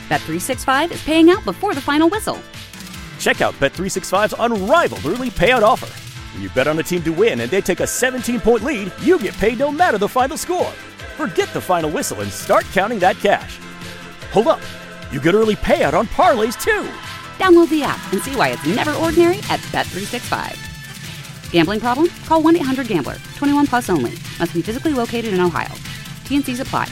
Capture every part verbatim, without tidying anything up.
Bet three sixty-five is paying out before the final whistle. Check out Bet three sixty-five's unrivaled early payout offer. When you bet on a team to win and they take a seventeen-point lead, you get paid no matter the final score. Forget the final whistle and start counting that cash. Hold up. You get early payout on parlays, too. Download the app and see why it's never ordinary at Bet three sixty-five. Gambling problem? Call one eight hundred gambler. twenty-one plus only. Must be physically located in Ohio. T N Cs apply.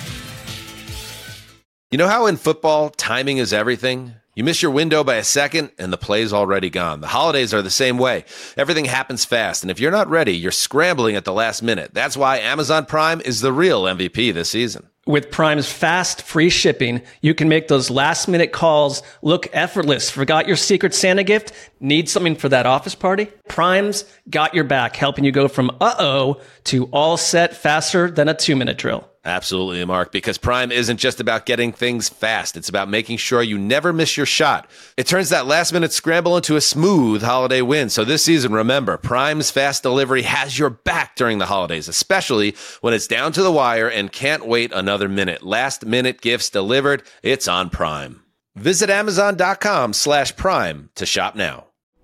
You know how in football, timing is everything? You miss your window by a second, and the play's already gone. The holidays are the same way. Everything happens fast, and if you're not ready, you're scrambling at the last minute. That's why Amazon Prime is the real M V P this season. With Prime's fast, free shipping, you can make those last-minute calls look effortless. Forgot your Secret Santa gift? Need something for that office party? Prime's got your back, helping you go from uh-oh to all set faster than a two-minute drill. Absolutely, Mark, because Prime isn't just about getting things fast. It's about making sure you never miss your shot. It turns that last-minute scramble into a smooth holiday win. So this season, remember, Prime's fast delivery has your back during the holidays, especially when it's down to the wire and can't wait another minute. Last-minute gifts delivered, it's on Prime. Visit Amazon.com slash Prime to shop now.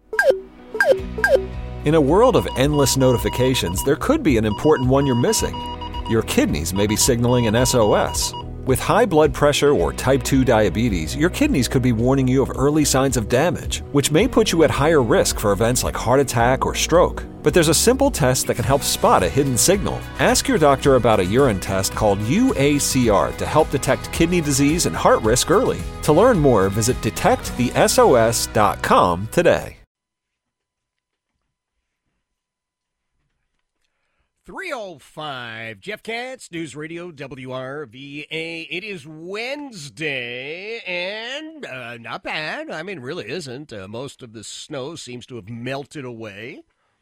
In a world of endless notifications, there could be an important one you're missing. Your kidneys may be signaling an S O S. With high blood pressure or type two diabetes, your kidneys could be warning you of early signs of damage, which may put you at higher risk for events like heart attack or stroke. But there's a simple test that can help spot a hidden signal. Ask your doctor about a urine test called U A C R to help detect kidney disease and heart risk early. To learn more, visit detect the S O S dot com today. three oh five, Jeff Katz, News Radio W R V A. It is Wednesday, and uh, not bad. I mean, really isn't. Uh, most of the snow seems to have melted away.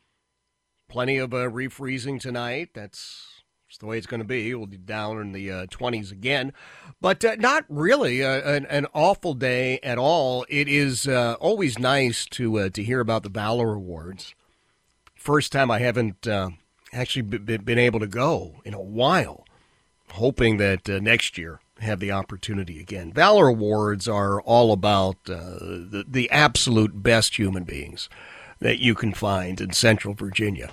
Plenty of uh, refreezing tonight. That's just the way it's going to be. We'll be down in the uh, twenties again. But uh, not really uh, an, an awful day at all. It is uh, always nice to, uh, to hear about the Valor Awards. First time I haven't... Uh, actually been able to go in a while, hoping that uh, next year have the opportunity again. Valor Awards are all about uh, the, the absolute best human beings that you can find in Central Virginia.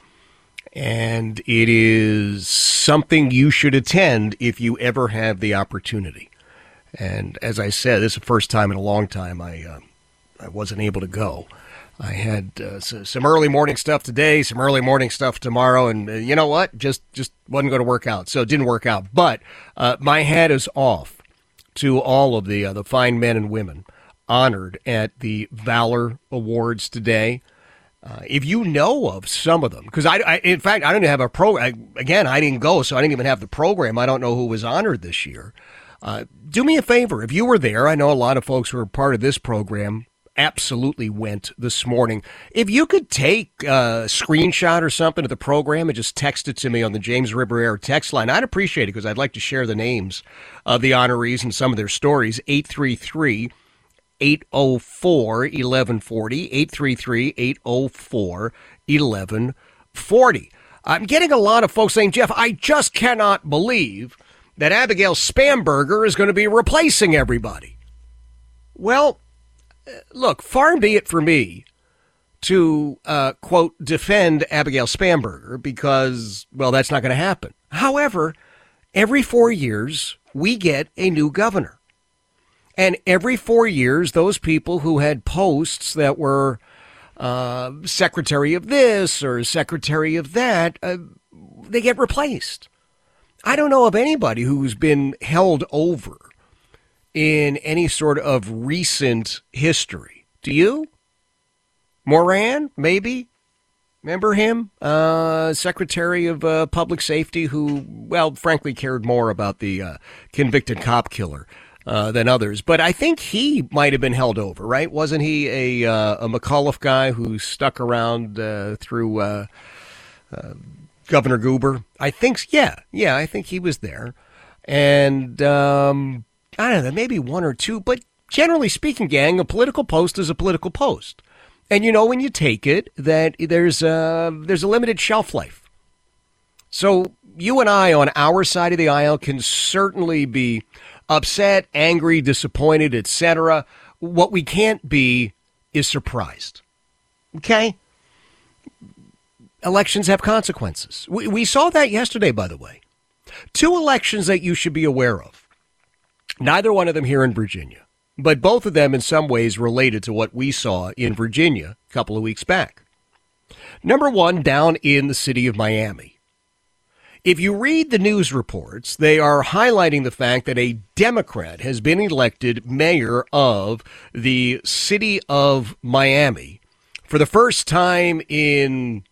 And it is something you should attend if you ever have the opportunity. And as I said, this is the first time in a long time I, uh, I wasn't able to go. I had uh, some early morning stuff today, some early morning stuff tomorrow, and uh, you know what? Just just wasn't going to work out, so it didn't work out. But uh, my hat is off to all of the uh, the fine men and women honored at the Valor Awards today. Uh, if you know of some of them, because I, I, in fact, I didn't have a program. Again, I didn't go, so I didn't even have the program. I don't know who was honored this year. Uh, do me a favor. If you were there, I know a lot of folks who are part of this program absolutely went this morning. If you could take a screenshot or something of the program and just text it to me on the James River Air text line, I'd appreciate it because I'd like to share the names of the honorees and some of their stories. eight three three, eight oh four, eleven forty, eight three three, eight oh four, eleven forty. I'm getting a lot of folks saying, Jeff, I just cannot believe that Abigail Spamberger is going to be replacing everybody. Well, look, far be it for me to, uh, quote, defend Abigail Spamberger because, well, that's not going to happen. However, every four years, we get a new governor. And every four years, those people who had posts that were uh, secretary of this or secretary of that, uh, they get replaced. I don't know of anybody who's been held over in any sort of recent history. Do you? Moran, maybe? Remember him? Uh, Secretary of uh, Public Safety who, well, frankly cared more about the uh, convicted cop killer uh, than others. But I think he might have been held over, right? Wasn't he a, uh, a McAuliffe guy who stuck around uh, through uh, uh, Governor Goober? I think, yeah, yeah, I think he was there. And, um... I don't know, maybe one or two, but generally speaking, gang, a political post is a political post. And you know when you take it that there's a, there's a limited shelf life. So you and I on our side of the aisle can certainly be upset, angry, disappointed, et cetera. What we can't be is surprised. Okay? Elections have consequences. We, we saw that yesterday, by the way. Two elections that you should be aware of. Neither one of them here in Virginia, but both of them in some ways related to what we saw in Virginia a couple of weeks back. Number one, down in the city of Miami. If you read the news reports, they are highlighting the fact that a Democrat has been elected mayor of the city of Miami for the first time in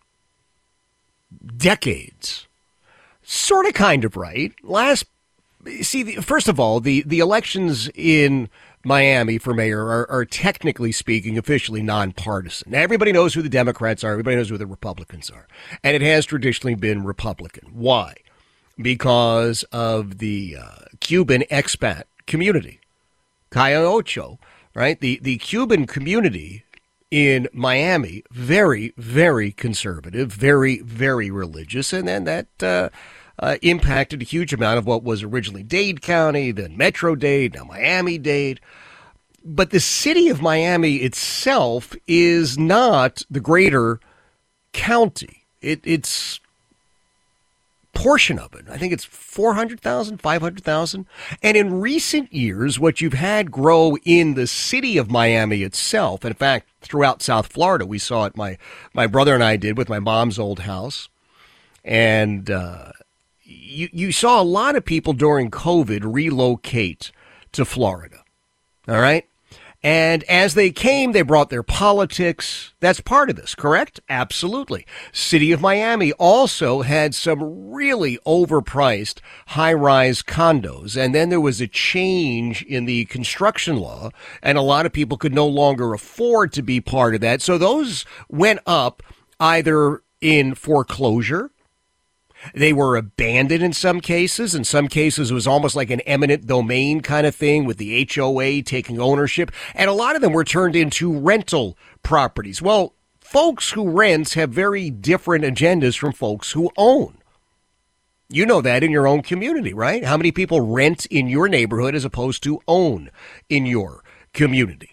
decades. Sort of, kind of, right? Last, see, the, first of all, the, the elections in Miami for mayor are, are technically speaking officially nonpartisan. Now, everybody knows who the Democrats are. Everybody knows who the Republicans are. And it has traditionally been Republican. Why? Because of the uh, Cuban expat community. Calle Ocho, right? The, the Cuban community in Miami, very, very conservative, very, very religious. And then that uh, uh, impacted a huge amount of what was originally Dade County, then Metro-Dade, now Miami-Dade. But the city of Miami itself is not the greater county. It, it's portion of it. I think it's four hundred thousand, five hundred thousand. And in recent years, what you've had grow in the city of Miami itself, in fact, throughout South Florida, we saw it, my, my brother and I did with my mom's old house. And uh, you, you saw a lot of people during COVID relocate to Florida. All right? And as they came, they brought their politics. That's part of this, correct? Absolutely. City of Miami also had some really overpriced high-rise condos. And then there was a change in the construction law, and a lot of people could no longer afford to be part of that. So those went up either in foreclosure. They were abandoned in some cases. In some cases, it was almost like an eminent domain kind of thing with the H O A taking ownership. And a lot of them were turned into rental properties. Well, folks who rent have very different agendas from folks who own. You know that in your own community, right? How many people rent in your neighborhood as opposed to own in your community?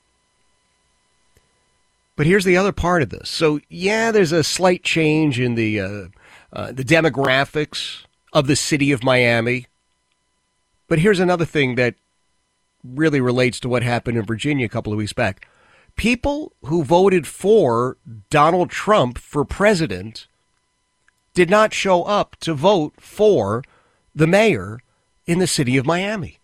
But here's the other part of this. So, yeah, there's a slight change in the uh, uh, the demographics of the city of Miami. But here's another thing that really relates to what happened in Virginia a couple of weeks back. People who voted for Donald Trump for president did not show up to vote for the mayor in the city of Miami.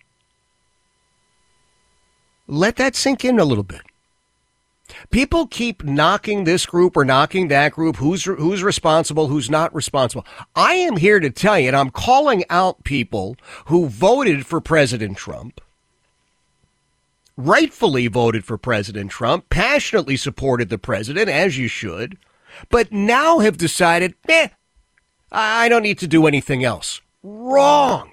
Let that sink in a little bit. People keep knocking this group or knocking that group. Who's who's responsible, who's not responsible. I am here to tell you, and I'm calling out people who voted for President Trump, rightfully voted for President Trump, passionately supported the president, as you should, but now have decided, eh, I don't need to do anything else. Wrong.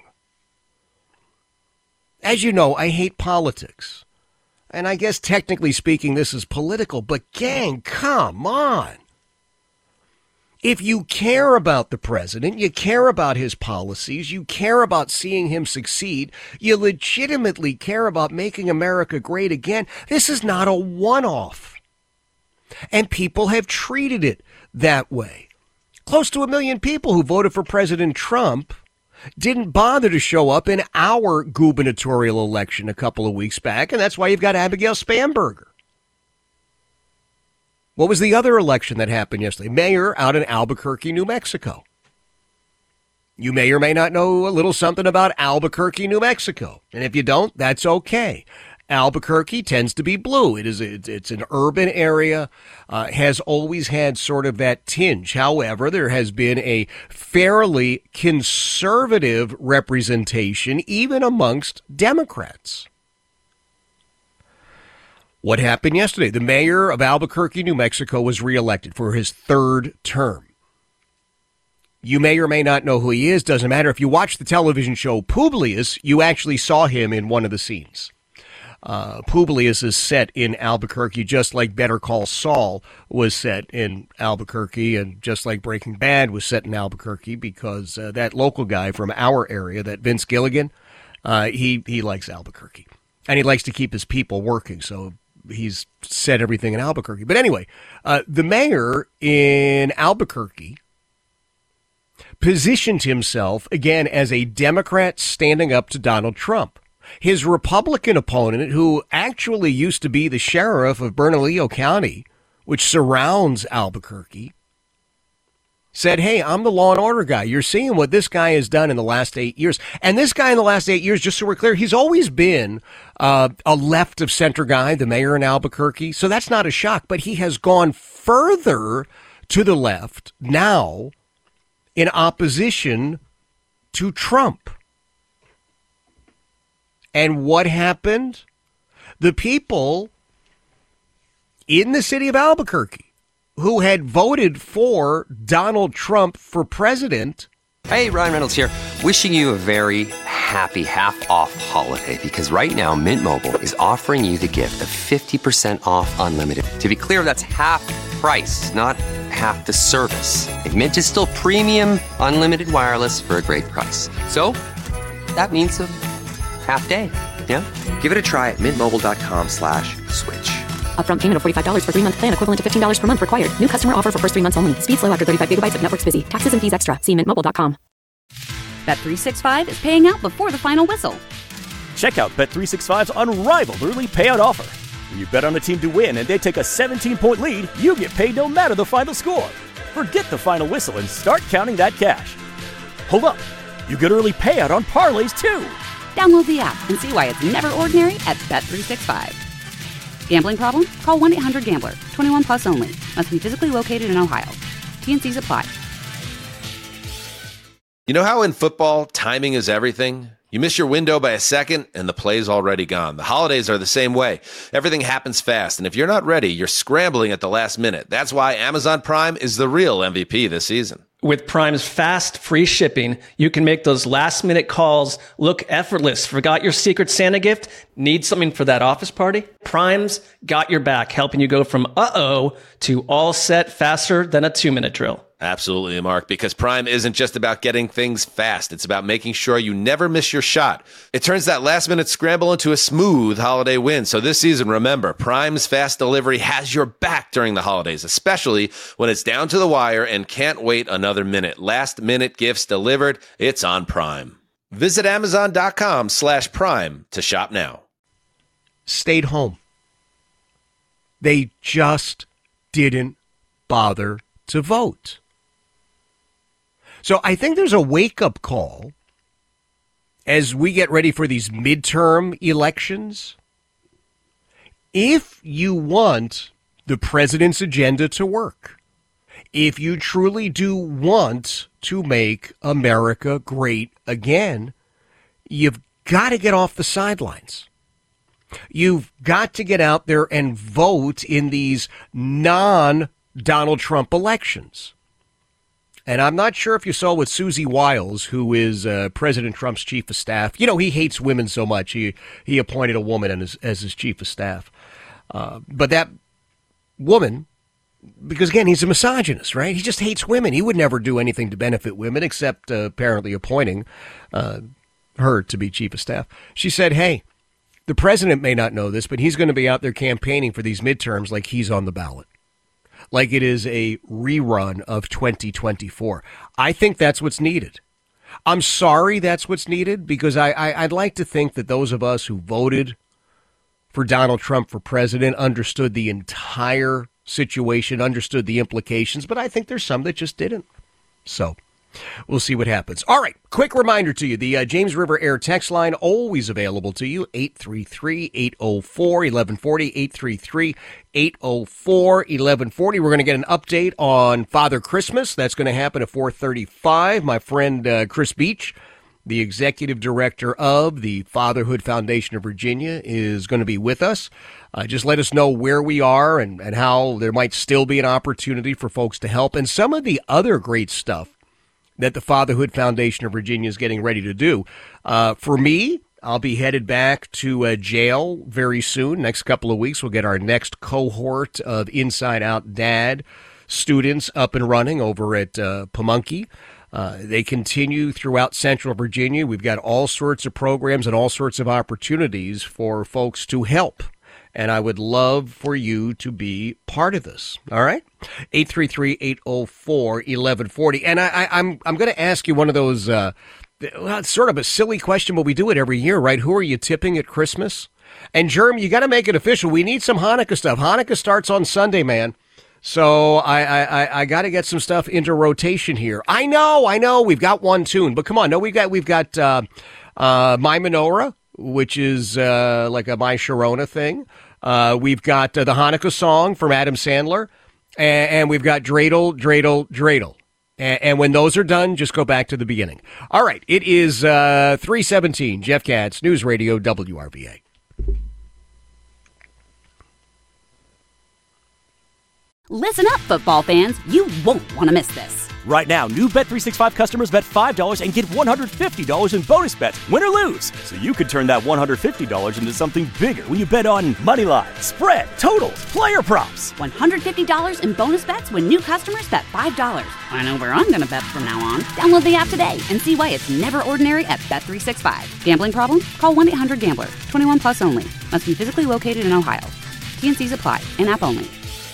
As you know, I hate politics. And I guess technically speaking, this is political, but gang, come on. If you care about the president, you care about his policies, you care about seeing him succeed, you legitimately care about making America great again, this is not a one-off. And people have treated it that way. Close to a million people who voted for President Trump didn't bother to show up in our gubernatorial election a couple of weeks back, and that's why you've got Abigail Spanberger. What was the other election that happened yesterday? Mayor out in Albuquerque, New Mexico. You may or may not know a little something about Albuquerque, New Mexico. And if you don't, that's okay. Albuquerque tends to be blue. It is it's an urban area, uh, has always had sort of that tinge. However, there has been a fairly conservative representation even amongst Democrats. What happened yesterday? The mayor of Albuquerque, New Mexico was reelected for his third term. You may or may not know who he is. Doesn't matter. If you watch the television show Publius, you actually saw him in one of the scenes. Uh, Publius is set in Albuquerque, just like Better Call Saul was set in Albuquerque, and just like Breaking Bad was set in Albuquerque, because uh, that local guy from our area, that Vince Gilligan, Uh, he, he likes Albuquerque. And he likes to keep his people working, so he's said everything in Albuquerque. But anyway, uh, the mayor in Albuquerque positioned himself, again, as a Democrat standing up to Donald Trump. His Republican opponent, who actually used to be the sheriff of Bernalillo County, which surrounds Albuquerque, said, hey, I'm the law and order guy. You're seeing what this guy has done in the last eight years. And this guy in the last eight years, just so we're clear, he's always been uh, a left of center guy, the mayor in Albuquerque. So that's not a shock. But he has gone further to the left now in opposition to Trump. And what happened? The people in the city of Albuquerque who had voted for Donald Trump for president. Hey, Ryan Reynolds here, wishing you a very happy half-off holiday, because right now Mint Mobile is offering you the gift of fifty percent off unlimited. To be clear, that's half price, not half the service. And Mint is still premium unlimited wireless for a great price. So that means a half day, yeah? Give it a try at mintmobile.com slash switch. Upfront payment of forty-five dollars for three-month plan, equivalent to fifteen dollars per month required. New customer offer for first three months only. Speed slow after thirty-five gigabytes if network's busy. Taxes and fees extra. See mint mobile dot com. Bet three sixty-five is paying out before the final whistle. Check out Bet three sixty-five's unrivaled early payout offer. When you bet on a team to win and they take a seventeen-point lead, you get paid no matter the final score. Forget the final whistle and start counting that cash. Hold up. You get early payout on parlays, too. Download the app and see why it's never ordinary at Bet three sixty-five. Gambling problem? Call one eight hundred gambler. twenty-one plus only. Must be physically located in Ohio. T N Cs apply. You know how in football, timing is everything? You miss your window by a second, and the play's already gone. The holidays are the same way. Everything happens fast, and if you're not ready, you're scrambling at the last minute. That's why Amazon Prime is the real M V P this season. With Prime's fast, free shipping, you can make those last-minute calls look effortless. Forgot your Secret Santa gift? Need something for that office party? Prime's got your back, helping you go from uh-oh to all set faster than a two-minute drill. Absolutely, Mark, because Prime isn't just about getting things fast. It's about making sure you never miss your shot. It turns that last-minute scramble into a smooth holiday win. So this season, remember, Prime's fast delivery has your back during the holidays, especially when it's down to the wire and can't wait another minute. Last-minute gifts delivered, it's on Prime. Visit Amazon.com slash Prime to shop now. Stayed home. They just didn't bother to vote. So I think there's a wake-up call as we get ready for these midterm elections. If you want the president's agenda to work, if you truly do want to make America great again, you've got to get off the sidelines. You've got to get out there and vote in these non-Donald Trump elections. And I'm not sure if you saw with Susie Wiles, who is uh, President Trump's chief of staff. You know, he hates women so much, he he appointed a woman as his, as his chief of staff. Uh, but that woman, because, again, he's a misogynist, right? He just hates women. He would never do anything to benefit women except uh, apparently appointing uh, her to be chief of staff. She said, hey, the president may not know this, but he's going to be out there campaigning for these midterms like he's on the ballot. Like it is a rerun of twenty twenty-four. I think that's what's needed. I'm sorry that's what's needed, because I, I, I'd like to think that those of us who voted for Donald Trump for president understood the entire situation, understood the implications, but I think there's some that just didn't. So we'll see what happens. All right, quick reminder to you, the uh, James River Air text line, always available to you, eight three three, eight oh four, eleven forty, eight three three, eight oh four, eleven forty. We're going to get an update on Father Christmas. That's going to happen at four thirty-five. My friend uh, Chris Beach, the executive director of the Fatherhood Foundation of Virginia, is going to be with us. Uh, just let us know where we are and, and how there might still be an opportunity for folks to help. And some of the other great stuff that the Fatherhood Foundation of Virginia is getting ready to do. Uh, for me, I'll be headed back to uh, jail very soon. Next couple of weeks, we'll get our next cohort of Inside Out Dad students up and running over at uh, Pamunkey. Uh, they continue throughout Central Virginia. We've got all sorts of programs and all sorts of opportunities for folks to help. And I would love for you to be part of this. All right? eight three three, eight oh four, eleven forty. And I, I, I'm I'm going to ask you one of those, uh, well, it's sort of a silly question, but we do it every year, right? Who are you tipping at Christmas? And, Jerm, you got to make it official. We need some Hanukkah stuff. Hanukkah starts on Sunday, man. So I I, I got to get some stuff into rotation here. I know, I know, we've got one tune, but come on, no, we've got we've got uh, uh, My Menorah, which is uh, like a My Sharona thing. Uh, we've got uh, the Hanukkah song from Adam Sandler, and, and we've got Dreidel, Dreidel, Dreidel. And, and when those are done, just go back to the beginning. All right, it is uh, three seventeen. Jeff Katz, News Radio W R V A. Listen up, football fans. You won't want to miss this. Right now, new Bet three sixty-five customers bet five dollars and get one hundred fifty dollars in bonus bets, win or lose. So you could turn that one hundred fifty dollars into something bigger when you bet on money line, spread, totals, player props. one hundred fifty dollars in bonus bets when new customers bet five dollars. I know where I'm going to bet from now on. Download the app today and see why it's never ordinary at Bet three sixty-five. Gambling problem? Call one eight hundred gambler. twenty-one plus only. Must be physically located in Ohio. T N Cs apply. In-app only.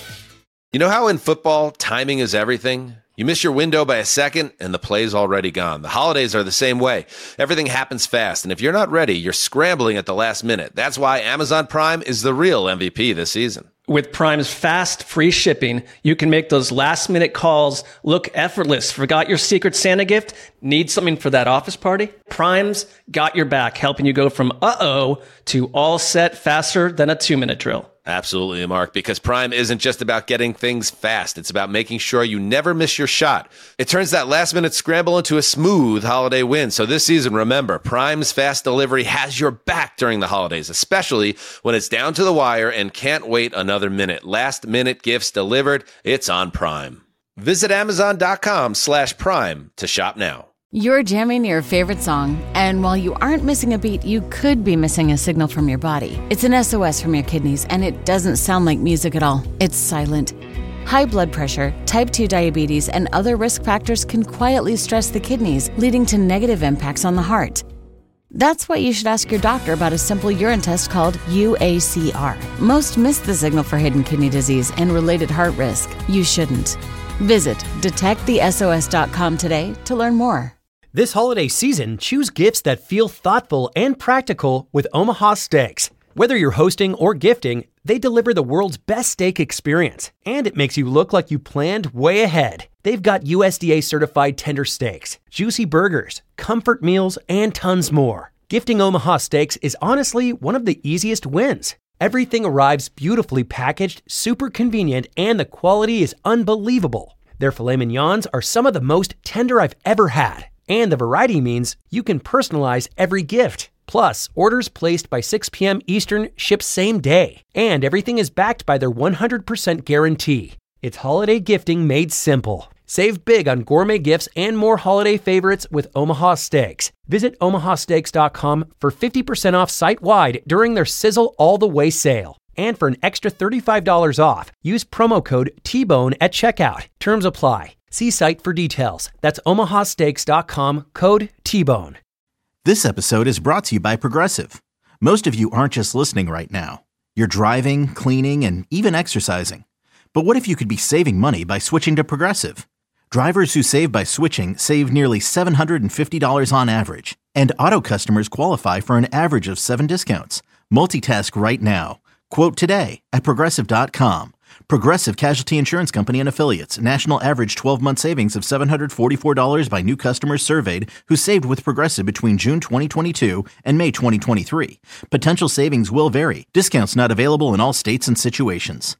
You know how in football, timing is everything? You miss your window by a second, and the play's already gone. The holidays are the same way. Everything happens fast, and if you're not ready, you're scrambling at the last minute. That's why Amazon Prime is the real M V P this season. With Prime's fast, free shipping, you can make those last-minute calls look effortless. Forgot your Secret Santa gift? Need something for that office party? Prime's got your back, helping you go from uh-oh to all set faster than a two-minute drill. Absolutely, Mark, because Prime isn't just about getting things fast. It's about making sure you never miss your shot. It turns that last-minute scramble into a smooth holiday win. So this season, remember, Prime's fast delivery has your back during the holidays, especially when it's down to the wire and can't wait another minute. Last-minute gifts delivered, it's on Prime. Visit Amazon.com slash Prime to shop now. You're jamming your favorite song, and while you aren't missing a beat, you could be missing a signal from your body. It's an S O S from your kidneys, and it doesn't sound like music at all. It's silent. High blood pressure, type two diabetes, and other risk factors can quietly stress the kidneys, leading to negative impacts on the heart. That's why you should ask your doctor about a simple urine test called U A C R. Most miss the signal for hidden kidney disease and related heart risk. You shouldn't. Visit detect the S O S dot com today to learn more. This holiday season, choose gifts that feel thoughtful and practical with Omaha Steaks. Whether you're hosting or gifting, they deliver the world's best steak experience, and it makes you look like you planned way ahead. They've got U S D A-certified tender steaks, juicy burgers, comfort meals, and tons more. Gifting Omaha Steaks is honestly one of the easiest wins. Everything arrives beautifully packaged, super convenient, and the quality is unbelievable. Their filet mignons are some of the most tender I've ever had. And the variety means you can personalize every gift. Plus, orders placed by six p.m. Eastern ship same day. And everything is backed by their one hundred percent guarantee. It's holiday gifting made simple. Save big on gourmet gifts and more holiday favorites with Omaha Steaks. Visit Omaha Steaks dot com for fifty percent off site-wide during their Sizzle All the Way sale. And for an extra thirty-five dollars off, use promo code T Bone at checkout. Terms apply. See site for details. That's Omaha Steaks dot com, code T Bone. This episode is brought to you by Progressive. Most of you aren't just listening right now. You're driving, cleaning, and even exercising. But what if you could be saving money by switching to Progressive? Drivers who save by switching save nearly seven hundred fifty dollars on average. And auto customers qualify for an average of seven discounts. Multitask right now. Quote today at Progressive dot com. Progressive Casualty Insurance Company and Affiliates. National average twelve-month savings of seven hundred forty-four dollars by new customers surveyed who saved with Progressive between June twenty twenty-two and May twenty twenty-three. Potential savings will vary. Discounts not available in all states and situations.